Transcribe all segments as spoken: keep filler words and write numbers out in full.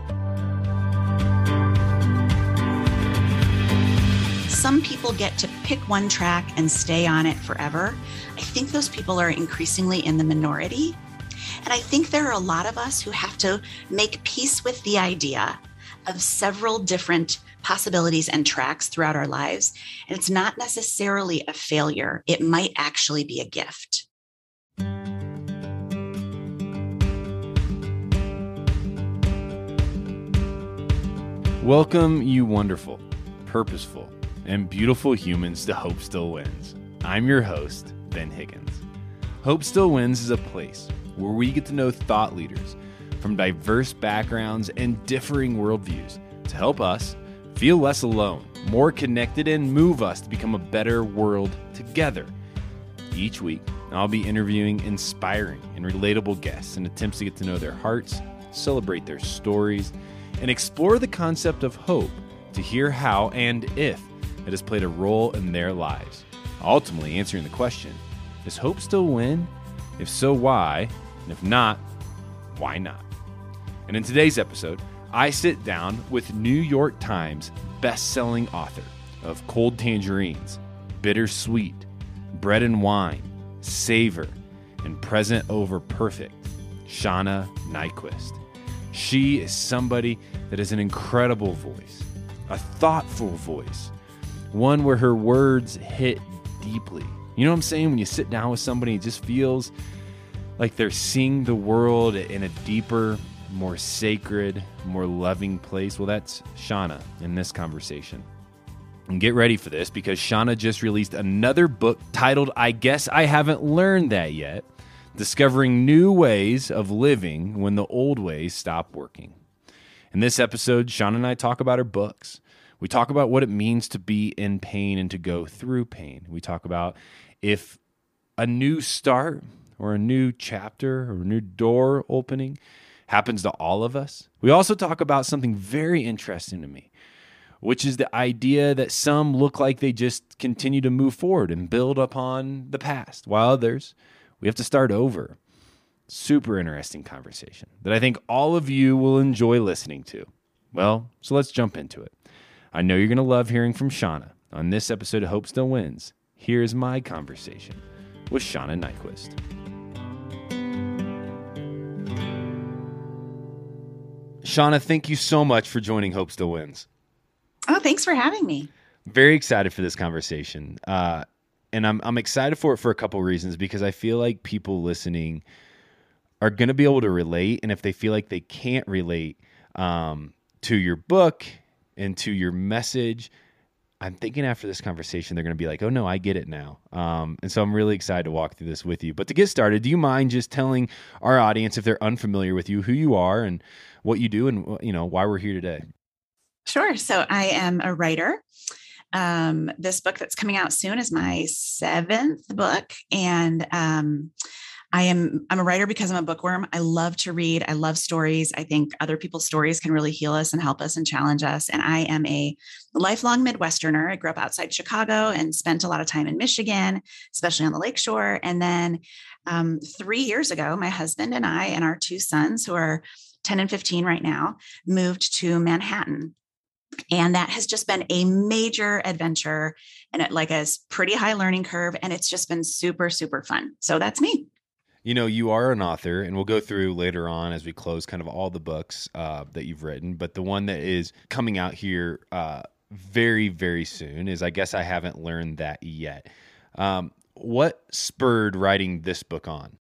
Some people get to pick one track and stay on it forever. I think those people are increasingly in the minority. And I think there are a lot of us who have to make peace with the idea of several different possibilities and tracks throughout our lives. And it's not necessarily a failure. It might actually be a gift. Welcome, you wonderful, purposeful, and beautiful humans to Hope Still Wins. I'm your host, Ben Higgins. Hope Still Wins is a place where we get to know thought leaders from diverse backgrounds and differing worldviews to help us feel less alone, more connected, and move us to become a better world together. Each week, I'll be interviewing inspiring and relatable guests in attempts to get to know their hearts, celebrate their stories, and explore the concept of hope to hear how and if it has played a role in their lives. Ultimately answering the question, does hope still win? If so, why? And if not, why not? And in today's episode, I sit down with New York Times best-selling author of Cold Tangerines, Bittersweet, Bread and Wine, Savor, and Present Over Perfect, Shauna Niequist. She is somebody that has an incredible voice, a thoughtful voice, one where her words hit deeply. You know what I'm saying? When you sit down with somebody, it just feels like they're seeing the world in a deeper, more sacred, more loving place. Well, that's Shauna in this conversation. And get ready for this because Shauna just released another book titled I Guess I Haven't Learned That Yet, Discovering New Ways of Living When the Old Ways Stop Working. In this episode, Shauna and I talk about her books. We talk about what it means to be in pain and to go through pain. We talk about if a new start or a new chapter or a new door opening happens to all of us. We also talk about something very interesting to me, which is the idea that some look like they just continue to move forward and build upon the past, while others, we have to start over. Super interesting conversation that I think all of you will enjoy listening to. Well, so let's jump into it. I know you're going to love hearing from Shauna. On this episode of Hope Still Wins, here's my conversation with Shauna Niequist. Shauna, thank you so much for joining Hope Still Wins. Oh, thanks for having me. Very excited for this conversation. Uh, and I'm I'm excited for it for a couple reasons, because I feel like people listening are going to be able to relate. And if they feel like they can't relate um, to your book and to your message, I'm thinking after this conversation, they're going to be like, oh no, I get it now. Um, and so I'm really excited to walk through this with you. But to get started, do you mind just telling our audience, if they're unfamiliar with you, who you are and what you do and, you know, why we're here today? Sure. So I am a writer. Um, this book that's coming out soon is my seventh book. And um, I am, I'm a writer because I'm a bookworm. I love to read. I love stories. I think other people's stories can really heal us and help us and challenge us. And I am a lifelong Midwesterner. I grew up outside Chicago and spent a lot of time in Michigan, especially on the Lakeshore. And then um, three years ago, my husband and I and our two sons, who are ten and fifteen right now, moved to Manhattan. And that has just been a major adventure and it like a pretty high learning curve. And it's just been super, super fun. So that's me. You know, you are an author, and we'll go through later on as we close kind of all the books uh, that you've written. But the one that is coming out here uh, very, very soon is I Guess I Haven't Learned That Yet. Um, what spurred writing this book on?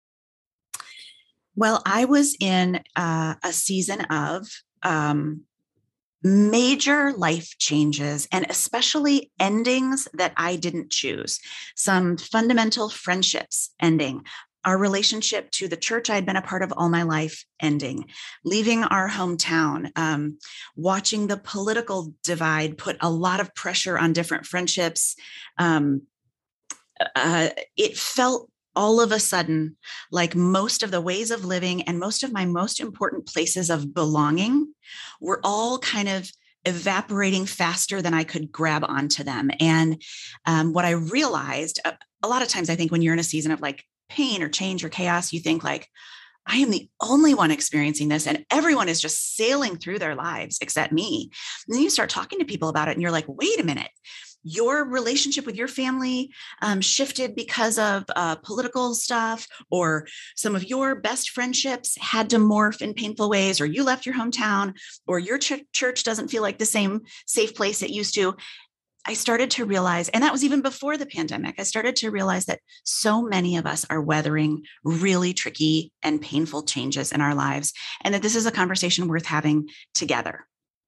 Well, I was in uh, a season of um, major life changes, and especially endings that I didn't choose. Some fundamental friendships ending, our relationship to the church I'd been a part of all my life ending, leaving our hometown, um, watching the political divide put a lot of pressure on different friendships. Um, uh, it felt all of a sudden like most of the ways of living and most of my most important places of belonging were all kind of evaporating faster than I could grab onto them. And um, what I realized, a, a lot of times I think when you're in a season of like pain or change or chaos, you think like, I am the only one experiencing this, and everyone is just sailing through their lives except me. And then you start talking to people about it, and you're like, wait a minute. Your relationship with your family um, shifted because of uh, political stuff, or some of your best friendships had to morph in painful ways, or you left your hometown, or your ch- church doesn't feel like the same safe place it used to. I started to realize, and that was even before the pandemic, I started to realize that so many of us are weathering really tricky and painful changes in our lives, and that this is a conversation worth having together.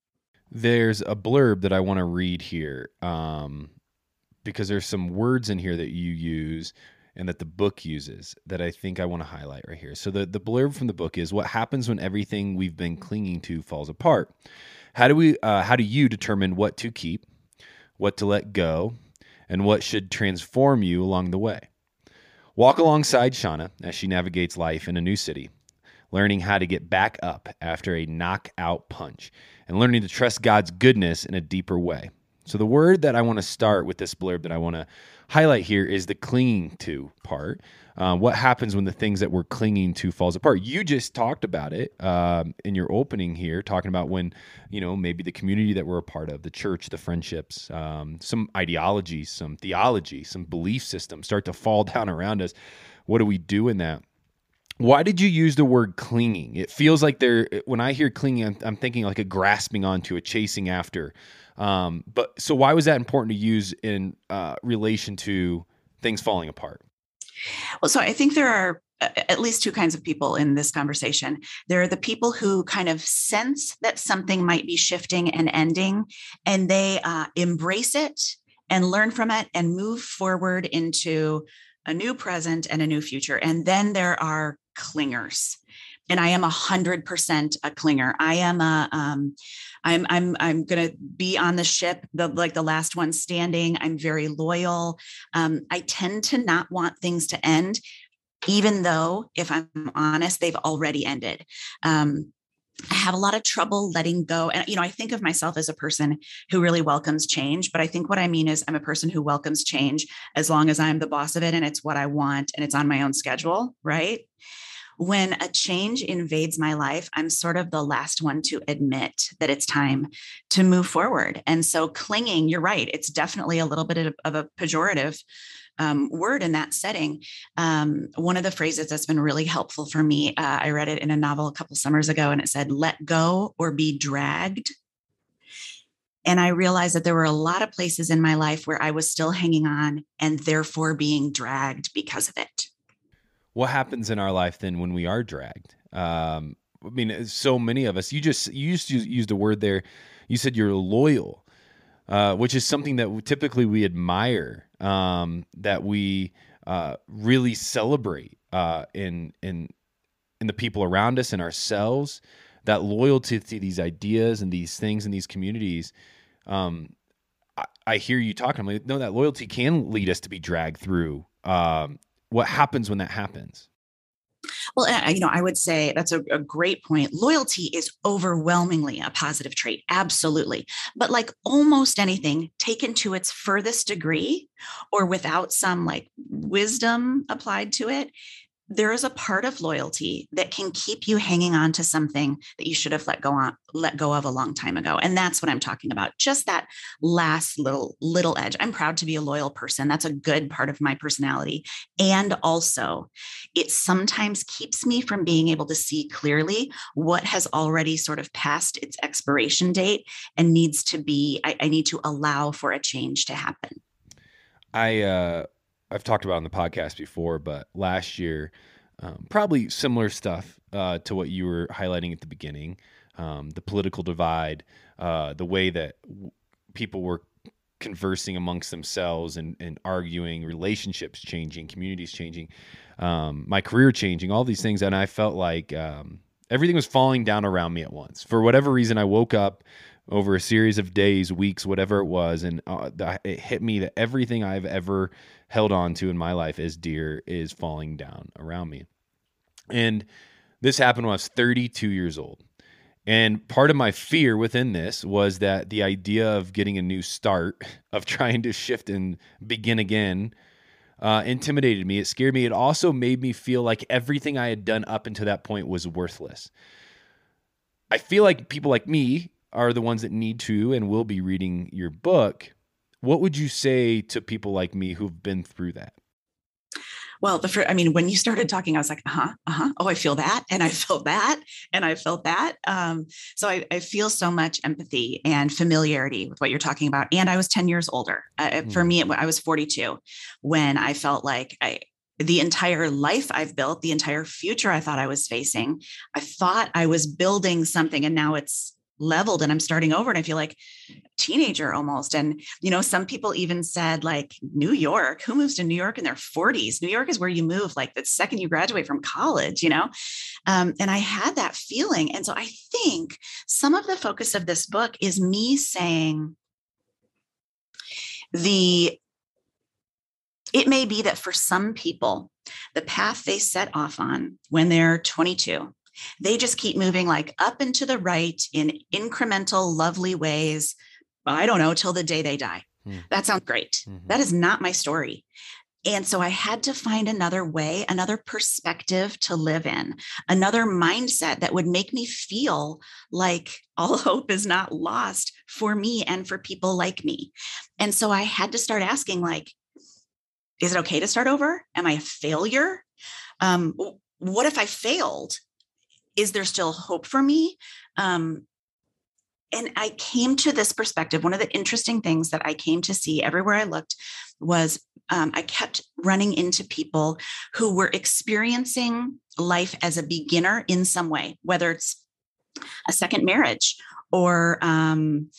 There's a blurb that I want to read here um, because there's some words in here that you use and that the book uses that I think I want to highlight right here. So the, the blurb from the book is, what happens when everything we've been clinging to falls apart? How do we? Uh, how do you determine what to keep, what to let go, and what should transform you along the way? Walk alongside Shauna as she navigates life in a new city, learning how to get back up after a knockout punch, and learning to trust God's goodness in a deeper way. So the word that I want to start with this blurb that I want to highlight here is the clinging to part. Uh, what happens when the things that we're clinging to falls apart? You just talked about it um, in your opening here, talking about when, you know, maybe the community that we're a part of, the church, the friendships, um, some ideologies, some theology, some belief systems start to fall down around us. What do we do in that? Why did you use the word clinging? It feels like there, when I hear clinging, I'm, I'm thinking like a grasping onto, a chasing after. Um, but so why was that important to use in uh, relation to things falling apart? Well, so I think there are at least two kinds of people in this conversation. There are the people who kind of sense that something might be shifting and ending, and they uh, embrace it and learn from it and move forward into a new present and a new future. And then there are clingers. And I am a hundred percent a clinger. I am a, um, I'm, I'm, I'm going to be on the ship, the, like the last one standing. I'm very loyal. Um, I tend to not want things to end, even though, if I'm honest, they've already ended. Um, I have a lot of trouble letting go. And, you know, I think of myself as a person who really welcomes change, but I think what I mean is I'm a person who welcomes change as long as I'm the boss of it and it's what I want and it's on my own schedule, right? When a change invades my life, I'm sort of the last one to admit that it's time to move forward. And so clinging, you're right, it's definitely a little bit of, of a pejorative um, word in that setting. Um, one of the phrases that's been really helpful for me, uh, I read it in a novel a couple summers ago, and it said, let go or be dragged. And I realized that there were a lot of places in my life where I was still hanging on and therefore being dragged because of it. What happens in our life then when we are dragged? Um, I mean, so many of us, you just, you just used a word there. You said you're loyal, uh, which is something that typically we admire, um, that we uh, really celebrate uh, in, in, in the people around us and ourselves, that loyalty to these ideas and these things and these communities. Um, I, I hear you talking. I'm like, no, that loyalty can lead us to be dragged through, um, what happens when that happens? Well, you know, I would say that's a, a great point. Loyalty is overwhelmingly a positive trait. Absolutely. But like almost anything taken to its furthest degree or without some like wisdom applied to it, there is a part of loyalty that can keep you hanging on to something that you should have let go on, let go of a long time ago. And that's what I'm talking about. Just that last little, little edge. I'm proud to be a loyal person. That's a good part of my personality. And also it sometimes keeps me from being able to see clearly what has already sort of passed its expiration date and needs to be, I, I need to allow for a change to happen. I, uh, I've talked about it on the podcast before, but last year, um, probably similar stuff uh, to what you were highlighting at the beginning, um, the political divide, uh, the way that w- people were conversing amongst themselves and, and arguing, relationships changing, communities changing, um, my career changing, all these things. And I felt like um, everything was falling down around me at once. For whatever reason, I woke up over a series of days, weeks, whatever it was, and uh, it hit me that everything I've ever held on to in my life as dear is falling down around me. And this happened when I was thirty-two years old. And part of my fear within this was that the idea of getting a new start, of trying to shift and begin again, uh, intimidated me. It scared me. It also made me feel like everything I had done up until that point was worthless. I feel like people like me are the ones that need to and will be reading your book. What would you say to people like me who've been through that? Well, the first, I mean, when you started talking, I was like, uh-huh, uh-huh. Oh, I feel that. And I felt that. And I felt that. Um, so I, I feel so much empathy and familiarity with what you're talking about. And I was ten years older. Uh, mm. For me, it, I was forty-two when I felt like I, the entire life I've built, the entire future I thought I was facing, I thought I was building something, and now it's leveled and I'm starting over, and I feel like a teenager almost. And, you know, some people even said, like, New York, who moves to New York in their forties? New York is where you move like the second you graduate from college, you know? Um, and I had that feeling. And so I think some of the focus of this book is me saying the, it may be that for some people, the path they set off on when they're twenty-two, they just keep moving like up and to the right in incremental, lovely ways. I don't know, till the day they die. Hmm. That sounds great. Mm-hmm. That is not my story. And so I had to find another way, another perspective to live in, another mindset that would make me feel like all hope is not lost for me and for people like me. And so I had to start asking, like, is it okay to start over? Am I a failure? Um, what if I failed? Is there still hope for me? Um, and I came to this perspective. One of the interesting things that I came to see everywhere I looked was um, I kept running into people who were experiencing life as a beginner in some way, whether it's a second marriage or um,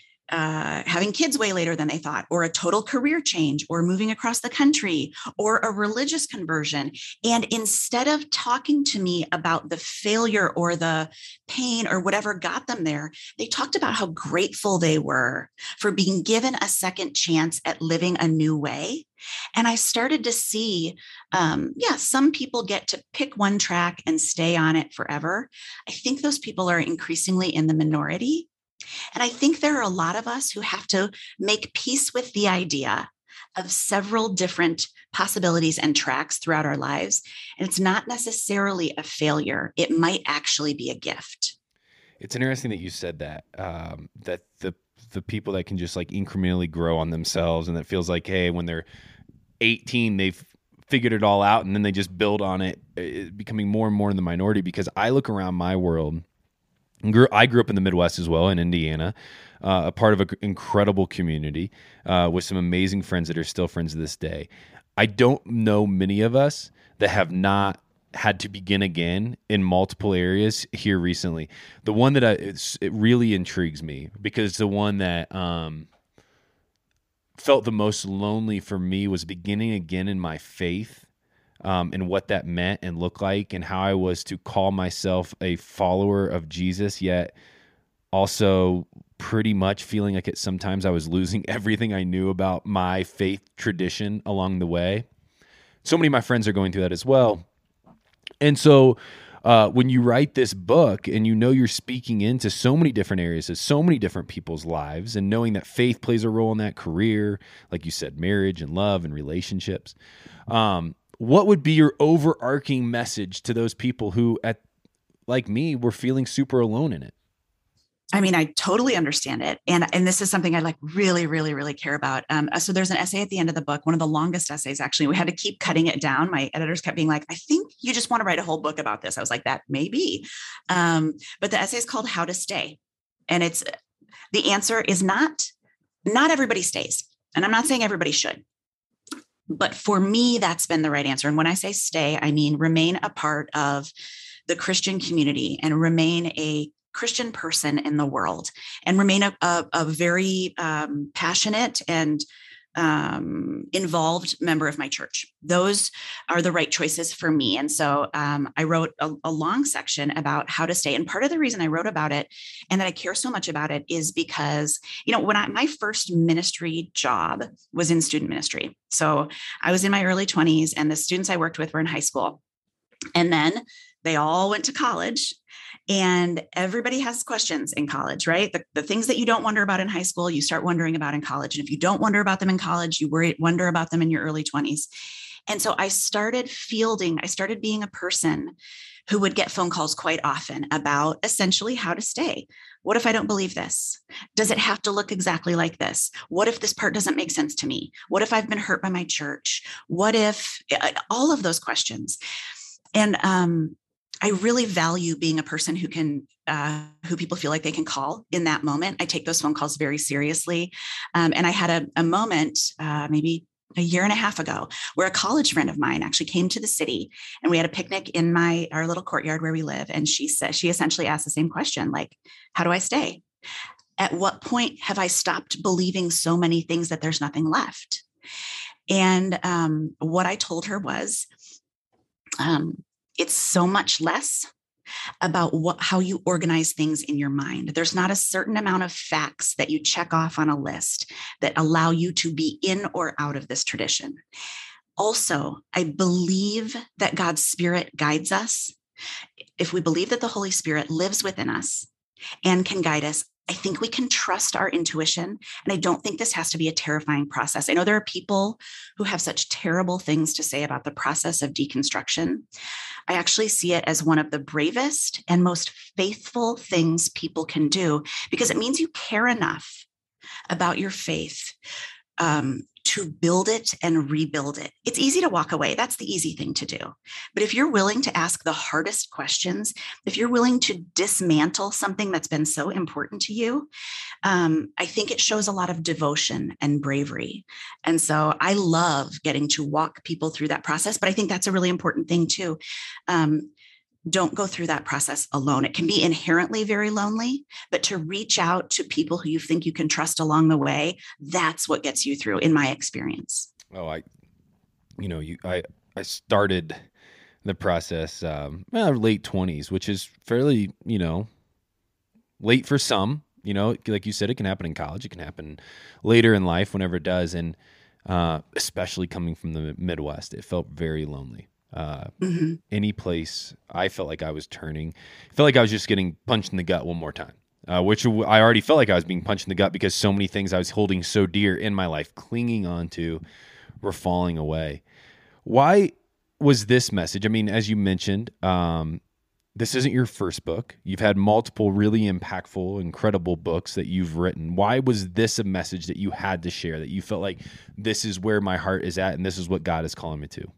Uh, having kids way later than they thought, or a total career change, or moving across the country, or a religious conversion. And instead of talking to me about the failure or the pain or whatever got them there, they talked about how grateful they were for being given a second chance at living a new way. And I started to see, um, yeah, some people get to pick one track and stay on it forever. I think those people are increasingly in the minority. And I think there are a lot of us who have to make peace with the idea of several different possibilities and tracks throughout our lives. And it's not necessarily a failure. It might actually be a gift. It's interesting that you said that, um, that the the people that can just like incrementally grow on themselves, and that feels like, hey, when they're eighteen, they've figured it all out, and then they just build on it, it becoming more and more in the minority. Because I look around my world, I grew up in the Midwest as well, in Indiana, uh, a part of an incredible community uh, with some amazing friends that are still friends to this day. I don't know many of us that have not had to begin again in multiple areas here recently. The one that I, it's, it really intrigues me, because the one that um, felt the most lonely for me was beginning again in my faith. Um, and what that meant and looked like, and how I was to call myself a follower of Jesus, yet also pretty much feeling like it sometimes I was losing everything I knew about my faith tradition along the way. So many of my friends are going through that as well. And so uh, when you write this book and you know you're speaking into so many different areas of so many different people's lives, and knowing that faith plays a role in that, career, like you said, marriage and love and relationships, um, what would be your overarching message to those people who, at like me, were feeling super alone in it? I mean, I totally understand it. And, and this is something I like really, really, really care about. Um, so there's an essay at the end of the book, one of the longest essays, actually. We had to keep cutting it down. My editors kept being like, I think you just want to write a whole book about this. I was like, that may be. Um, but the essay is called How to Stay. And it's, the answer is not, not everybody stays. And I'm not saying everybody should. But for me, that's been the right answer. And when I say stay, I mean remain a part of the Christian community and remain a Christian person in the world, and remain a, a, a very um, passionate and um, involved member of my church. Those are the right choices for me. And so um, I wrote a, a long section about how to stay. And part of the reason I wrote about it and that I care so much about it is because, you know, when I, my first ministry job was in student ministry. So I was in my early twenties, and the students I worked with were in high school. And then they all went to college. And everybody has questions in college, right? The, the things that you don't wonder about in high school, you start wondering about in college. And if you don't wonder about them in college, you worry, wonder about them in your early twenties. And so I started fielding, I started being a person who would get phone calls quite often about essentially how to stay. What if I don't believe this? Does it have to look exactly like this? What if this part doesn't make sense to me? What if I've been hurt by my church? What if all of those questions? And um, I really value being a person who can, uh, who people feel like they can call in that moment. I take those phone calls very seriously. Um, and I had a, a moment, uh, maybe a year and a half ago, where a college friend of mine actually came to the city, and we had a picnic in my our little courtyard where we live. And she said, she essentially asked the same question, like, how do I stay? At what point have I stopped believing so many things that there's nothing left? And um, what I told her was, um, it's so much less about what, how you organize things in your mind. There's not a certain amount of facts that you check off on a list that allow you to be in or out of this tradition. Also, I believe that God's Spirit guides us. If we believe that the Holy Spirit lives within us and can guide us, I think we can trust our intuition. And I don't think this has to be a terrifying process. I know there are people who have such terrible things to say about the process of deconstruction. I actually see it as one of the bravest and most faithful things people can do, because it means you care enough about your faith um, to build it and rebuild it. It's easy to walk away. That's the easy thing to do. But if you're willing to ask the hardest questions, if you're willing to dismantle something that's been so important to you, um, I think it shows a lot of devotion and bravery. And so I love getting to walk people through that process. But I think that's a really important thing too. Um, Don't go through that process alone. It can be inherently very lonely, but to reach out to people who you think you can trust along the way, that's what gets you through, in my experience. Oh, I, you know, you, I, I started the process, um, well, late twenties, which is fairly, you know, late for some, you know, like you said, it can happen in college. It can happen later in life, whenever it does. And, uh, especially coming from the Midwest, it felt very lonely. Uh, mm-hmm. Any place I felt like I was turning, I felt like I was just getting punched in the gut one more time, uh, which I already felt like I was being punched in the gut because so many things I was holding so dear in my life, clinging on to, were falling away. Why was this message? I mean, as you mentioned, um, this isn't your first book. You've had multiple really impactful, incredible books that you've written. Why was this a message that you had to share, that you felt like this is where my heart is at and this is what God is calling me to?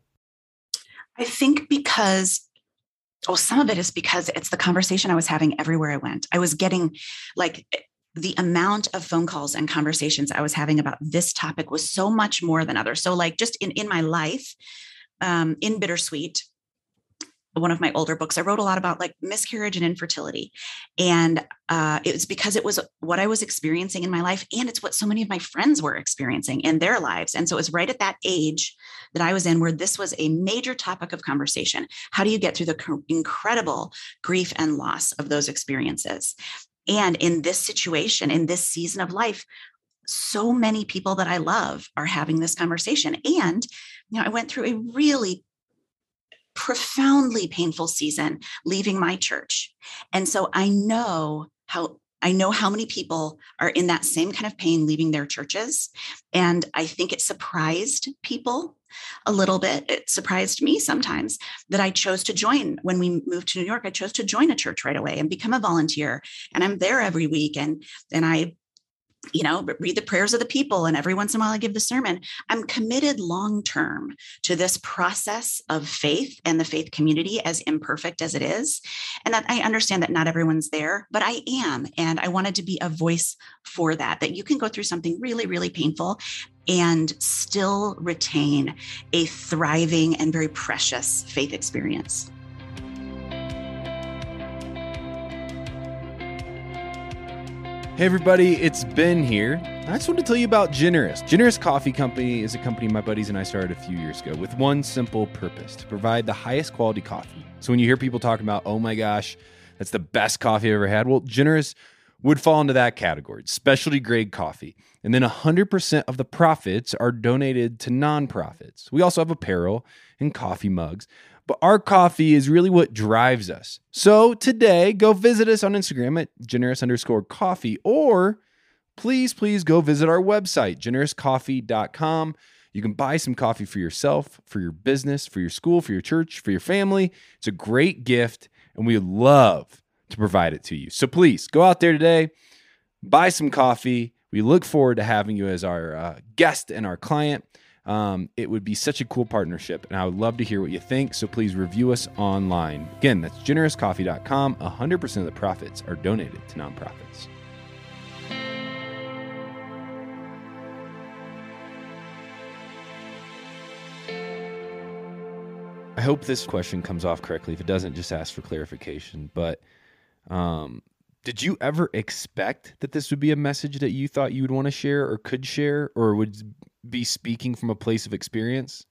I think because, well, some of it is because it's the conversation I was having everywhere I went. I was getting like the amount of phone calls and conversations I was having about this topic was so much more than others. So like just in, in my life, um, in Bittersweet, one of my older books, I wrote a lot about like miscarriage and infertility. And uh, it was because it was what I was experiencing in my life. And it's what so many of my friends were experiencing in their lives. And so it was right at that age that I was in where this was a major topic of conversation. How do you get through the co- incredible grief and loss of those experiences? And in this situation, in this season of life, so many people that I love are having this conversation. And, you know, I went through a really profoundly painful season leaving my church. And so I know how I know how many people are in that same kind of pain leaving their churches. And I think it surprised people a little bit. It surprised me sometimes that I chose to join. When we moved to New York, I chose to join a church right away and become a volunteer. And I'm there every week. And, and I you know, read the prayers of the people. And every once in a while I give the sermon. I'm committed long-term to this process of faith and the faith community, as imperfect as it is. And that I understand that not everyone's there, but I am. And I wanted to be a voice for that, that you can go through something really, really painful and still retain a thriving and very precious faith experience. Hey everybody, it's Ben here. I just want to tell you about Generous. Generous Coffee Company is a company my buddies and I started a few years ago with one simple purpose: to provide the highest quality coffee. So when you hear people talking about, oh my gosh, that's the best coffee I've ever had, well, Generous would fall into that category, specialty grade coffee. And then one hundred percent of the profits are donated to nonprofits. We also have apparel and coffee mugs. but our coffee is really what drives us. So today, go visit us on Instagram at generous underscore coffee, or please, please go visit our website, generous coffee dot com. You can buy some coffee for yourself, for your business, for your school, for your church, for your family. It's a great gift, and we love to provide it to you. So please go out there today, buy some coffee. We look forward to having you as our uh, guest and our client. Um, it would be such a cool partnership, and I would love to hear what you think. So please review us online. Again, that's generous coffee dot com. one hundred percent of the profits are donated to nonprofits. I hope this question comes off correctly. If it doesn't, just ask for clarification. But um, did you ever expect that this would be a message that you thought you would want to share or could share, or would be speaking from a place of experience?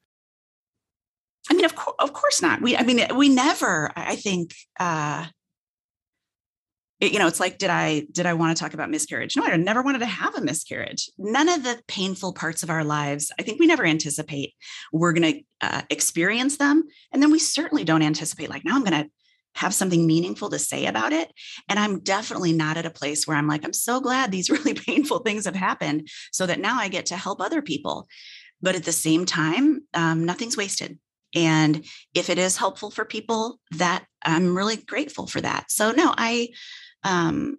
I mean, of course, of course not. We, I mean, we never, I think, uh, it, you know, it's like, did I, did I want to talk about miscarriage? No, I never wanted to have a miscarriage. None of the painful parts of our lives, I think we never anticipate we're going to uh, experience them. And then we certainly don't anticipate like, now I'm going to have something meaningful to say about it. And I'm definitely not at a place where I'm like, I'm so glad these really painful things have happened so that now I get to help other people. But at the same time, um, nothing's wasted. And if it is helpful for people, that I'm really grateful for that. So no, I, um,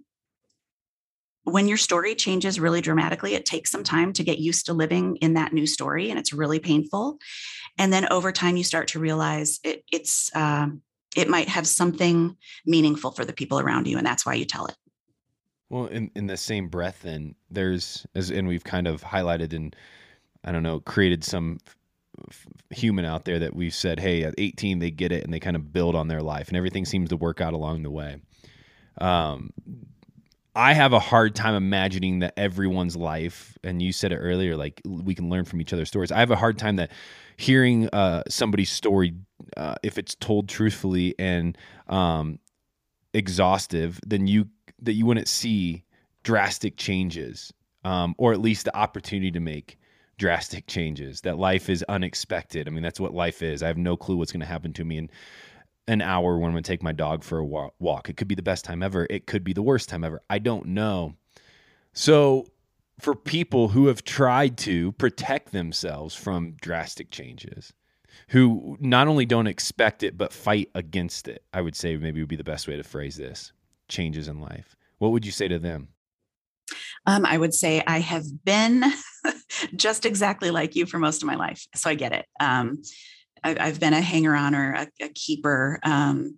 when your story changes really dramatically, it takes some time to get used to living in that new story, and it's really painful. And then over time, you start to realize it, it's, um, it might have something meaningful for the people around you. And that's why you tell it. Well, in, in the same breath, then there's, as, and we've kind of highlighted and, I don't know, created some f- human out there that we've said, hey, at eighteen, they get it and they kind of build on their life and everything seems to work out along the way. Um, I have a hard time imagining that everyone's life, and you said it earlier, like we can learn from each other's stories. I have a hard time that hearing uh, somebody's story, uh, if it's told truthfully and um, exhaustive, then you that you wouldn't see drastic changes, um, or at least the opportunity to make drastic changes. That life is unexpected. I mean, that's what life is. I have no clue what's going to happen to me in an hour when I'm going to take my dog for a walk. It could be the best time ever. It could be the worst time ever. I don't know. So for people who have tried to protect themselves from drastic changes, who not only don't expect it, but fight against it, I would say maybe would be the best way to phrase this, changes in life. What would you say to them? Um, I would say I have been just exactly like you for most of my life. So I get it. Um, I, I've been a hanger-on or a, a keeper. Um,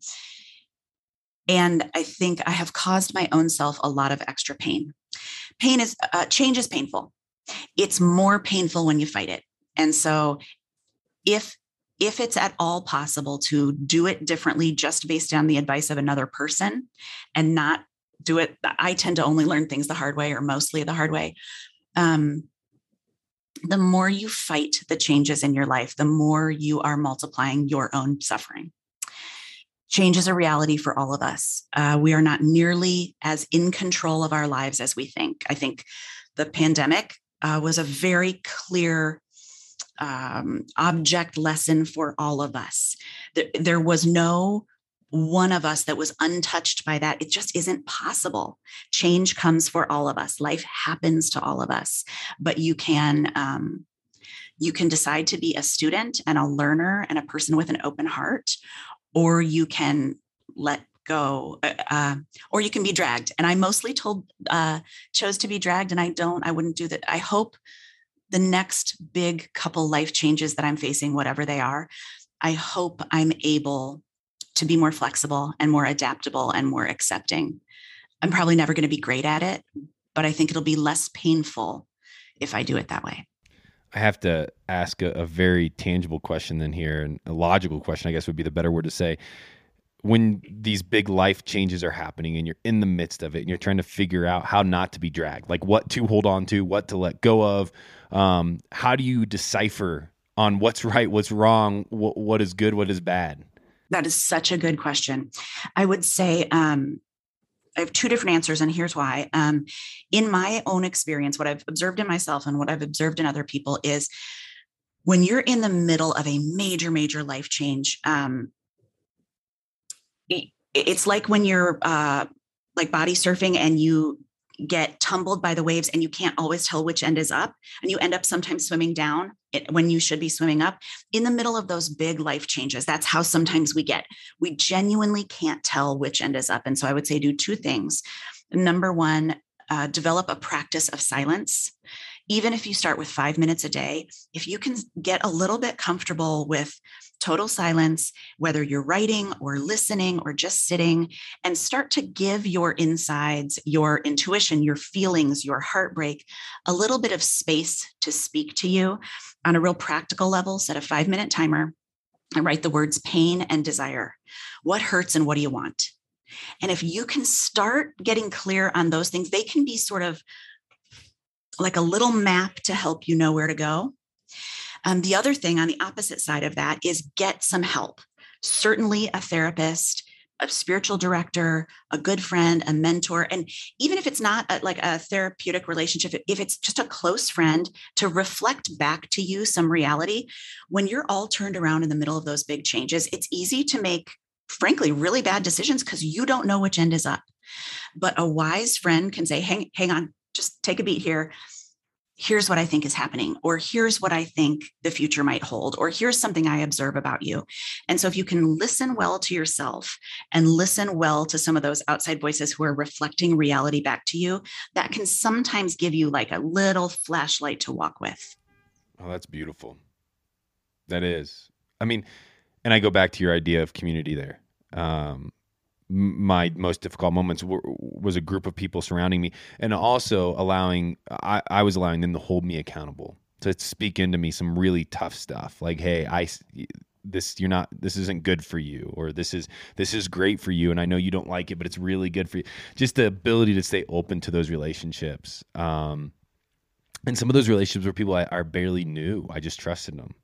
and I think I have caused my own self a lot of extra pain. Pain is, uh, change is painful. It's more painful when you fight it. And so if, if it's at all possible to do it differently, just based on the advice of another person and not do it, I tend to only learn things the hard way or mostly the hard way. Um, the more you fight the changes in your life, the more you are multiplying your own suffering. Change is a reality for all of us. Uh, we are not nearly as in control of our lives as we think. I think the pandemic uh, was a very clear um, object lesson for all of us. There, there was no one of us that was untouched by that. It just isn't possible. Change comes for all of us. Life happens to all of us, but you can, um, you can decide to be a student and a learner and a person with an open heart, or you can let go, uh, or you can be dragged. And I mostly told, uh, chose to be dragged, and I don't, I wouldn't do that. I hope the next big couple life changes that I'm facing, whatever they are, I hope I'm able to be more flexible and more adaptable and more accepting. I'm probably never going to be great at it, but I think it'll be less painful if I do it that way. I have to ask a, a very tangible question then here, and a logical question, I guess would be the better word to say. When these big life changes are happening and you're in the midst of it and you're trying to figure out how not to be dragged, like what to hold on to, what to let go of, um, how do you decipher on what's right, what's wrong, what, what is good, what is bad? That is such a good question. I would say um, I have two different answers, and here's why. Um, in my own experience, what I've observed in myself and what I've observed in other people is when you're in the middle of a major, major life change, um, it, it's like when you're uh, like body surfing and you get tumbled by the waves and you can't always tell which end is up, and you end up sometimes swimming down it, when you should be swimming up in the middle of those big life changes. That's how sometimes we get, we genuinely can't tell which end is up. And so I would say do two things. Number one, uh, develop a practice of silence. Even if you start with five minutes a day, if you can get a little bit comfortable with total silence, whether you're writing or listening or just sitting, and start to give your insides, your intuition, your feelings, your heartbreak, a little bit of space to speak to you on a real practical level, set a five minute timer and write the words pain and desire. What hurts and what do you want? And if you can start getting clear on those things, they can be sort of like a little map to help you know where to go. Um, the other thing on the opposite side of that is get some help. Certainly a therapist, a spiritual director, a good friend, a mentor. And even if it's not a, like a therapeutic relationship, if it's just a close friend to reflect back to you some reality, when you're all turned around in the middle of those big changes, it's easy to make, frankly, really bad decisions because you don't know which end is up. But a wise friend can say, hang, hang on, just take a beat here. Here's what I think is happening, or here's what I think the future might hold, or here's something I observe about you. And so if you can listen well to yourself and listen well to some of those outside voices who are reflecting reality back to you, that can sometimes give you like a little flashlight to walk with. Oh, that's beautiful. That is. I mean, and I go back to your idea of community there. Um, my most difficult moments were, was a group of people surrounding me, and also allowing, I, I was allowing them to hold me accountable, to speak into me some really tough stuff. Like, hey, I, this, you're not, this isn't good for you, or this is, this is great for you. And I know you don't like it, but it's really good for you. Just the ability to stay open to those relationships. Um, and some of those relationships were people I, I barely knew. I just trusted them.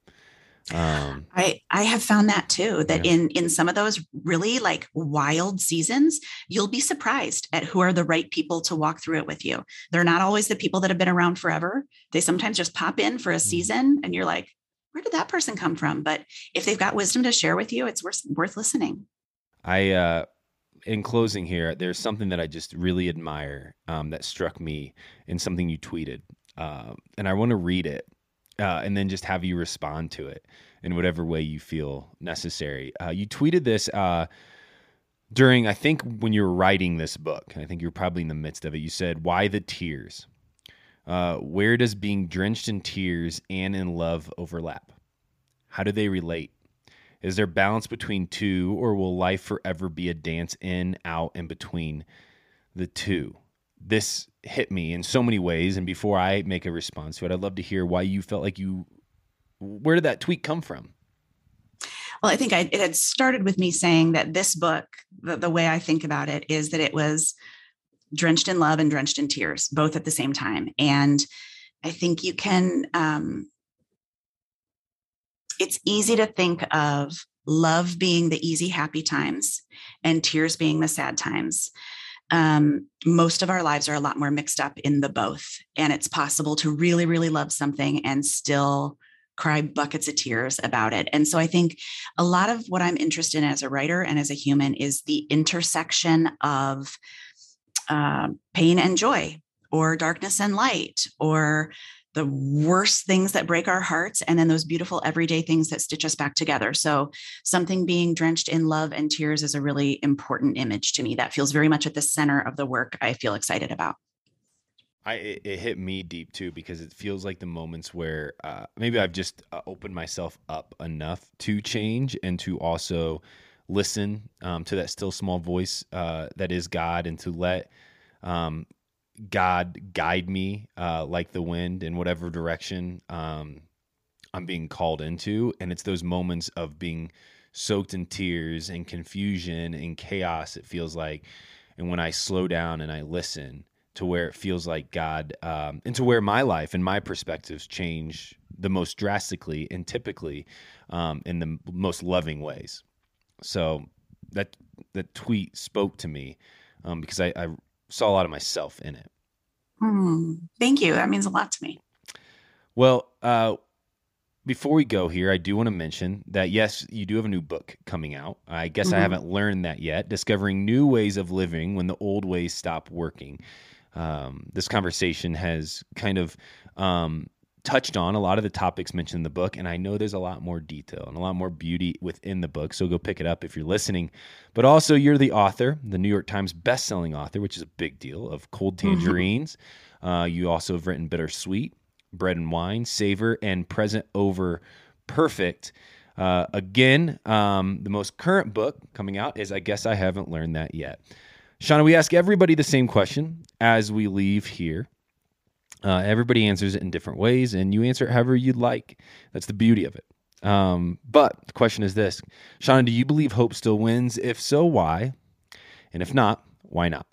Um, I, I have found that too, that yeah. in, in some of those really like wild seasons, you'll be surprised at who are the right people to walk through it with you. They're not always the people that have been around forever. They sometimes just pop in for a season and you're like, where did that person come from? But if they've got wisdom to share with you, it's worth, worth listening. I, uh, in closing here, there's something that I just really admire, um, that struck me in something you tweeted. Uh, and I want to read it. Uh, and then just have you respond to it in whatever way you feel necessary. Uh, you tweeted this uh, during, I think, when you were writing this book. I think you were probably in the midst of it. You said, "Why the tears? Uh, where does being drenched in tears and in love overlap? How do they relate? Is there balance between two, or will life forever be a dance in, out, and between the two?" This hit me in so many ways. And before I make a response to it, I'd love to hear why you felt like you, where did that tweet come from? Well, I think I, it had started with me saying that this book, the, the way I think about it is that it was drenched in love and drenched in tears, both at the same time. And I think you can, um, it's easy to think of love being the easy, happy times and tears being the sad times. Um, most of our lives are a lot more mixed up in the both. And it's possible to really, really love something and still cry buckets of tears about it. And so I think a lot of what I'm interested in as a writer and as a human is the intersection of uh, pain and joy, or darkness and light, or the worst things that break our hearts, and then those beautiful everyday things that stitch us back together. So something being drenched in love and tears is a really important image to me that feels very much at the center of the work I feel excited about. I, it, it hit me deep too, because it feels like the moments where uh, maybe I've just uh, opened myself up enough to change and to also listen um, to that still small voice uh, that is God, and to let um, God guide me uh, like the wind in whatever direction um, I'm being called into. And it's those moments of being soaked in tears and confusion and chaos, it feels like. And when I slow down and I listen to where it feels like God, um, and to where my life and my perspectives change the most drastically and typically um, in the most loving ways. So that that tweet spoke to me um, because I, I saw a lot of myself in it. Mm, thank you. That means a lot to me. Well, uh, before we go here, I do want to mention that, yes, you do have a new book coming out. I guess mm-hmm. I haven't learned that yet. Discovering New Ways of Living When the Old Ways Stop Working. Um, this conversation has kind of um, touched on a lot of the topics mentioned in the book, and I know there's a lot more detail and a lot more beauty within the book, so go pick it up if you're listening. But also, you're the author, the New York Times bestselling author, which is a big deal, of Cold Tangerines. Mm-hmm. Uh, you also have written Bittersweet, Bread and Wine, Savor, and Present Over Perfect. Uh, again, um, the most current book coming out is I Guess I Haven't Learned That Yet. Shauna, we ask everybody the same question as we leave here. Uh, everybody answers it in different ways, and you answer it however you'd like. That's the beauty of it. Um, but the question is this. Shauna, do you believe hope still wins? If so, why? And if not, why not?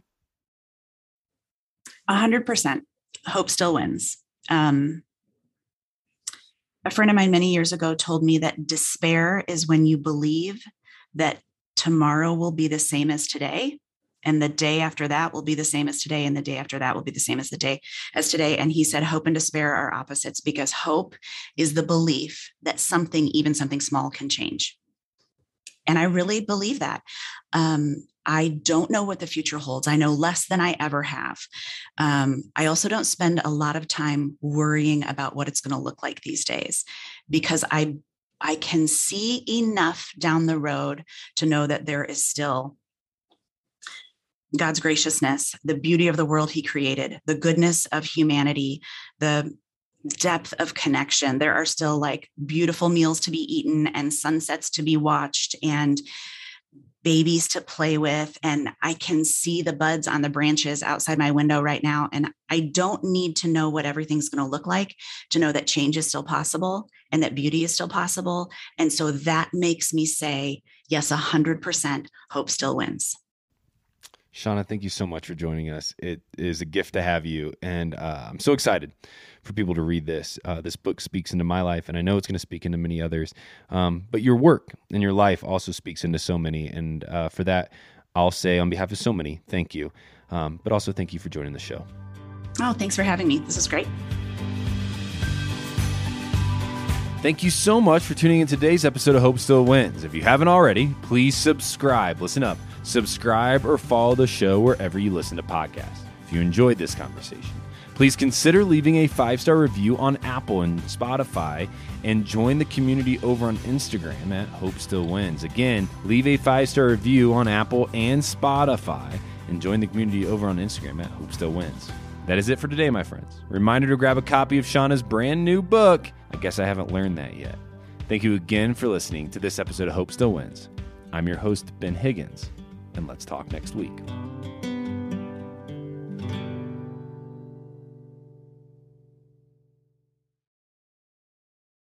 A hundred percent. Hope still wins. Um, a friend of mine many years ago told me that despair is when you believe that tomorrow will be the same as today, and the day after that will be the same as today, and the day after that will be the same as the day as today. And he said hope and despair are opposites, because hope is the belief that something, even something small, can change. And I really believe that. Um, I don't know what the future holds. I know less than I ever have. Um, I also don't spend a lot of time worrying about what it's going to look like these days, because I, I can see enough down the road to know that there is still God's graciousness, the beauty of the world he created, the goodness of humanity, the depth of connection. There are still like beautiful meals to be eaten and sunsets to be watched and babies to play with. And I can see the buds on the branches outside my window right now. And I don't need to know what everything's going to look like to know that change is still possible and that beauty is still possible. And so that makes me say, yes, a hundred percent hope still wins. Shauna, thank you so much for joining us. It is a gift to have you. And uh, I'm so excited for people to read this. Uh, this book speaks into my life, and I know it's going to speak into many others. Um, but your work and your life also speaks into so many. And uh, for that, I'll say on behalf of so many, thank you. Um, but also thank you for joining the show. Oh, thanks for having me. This is great. Thank you so much for tuning in today's episode of Hope Still Wins. If you haven't already, please subscribe. Listen up. Subscribe or follow the show wherever you listen to podcasts. If you enjoyed this conversation, please consider leaving a five-star review on Apple and Spotify, and join the community over on Instagram at Hope Still Wins. Again, leave a five-star review on Apple and Spotify, and join the community over on Instagram at Hope Still Wins. That is it for today, my friends. Reminder to grab a copy of Shauna's brand new book, I Guess I Haven't Learned That Yet. Thank you again for listening to this episode of Hope Still Wins. I'm your host, Ben Higgins, and let's talk next week.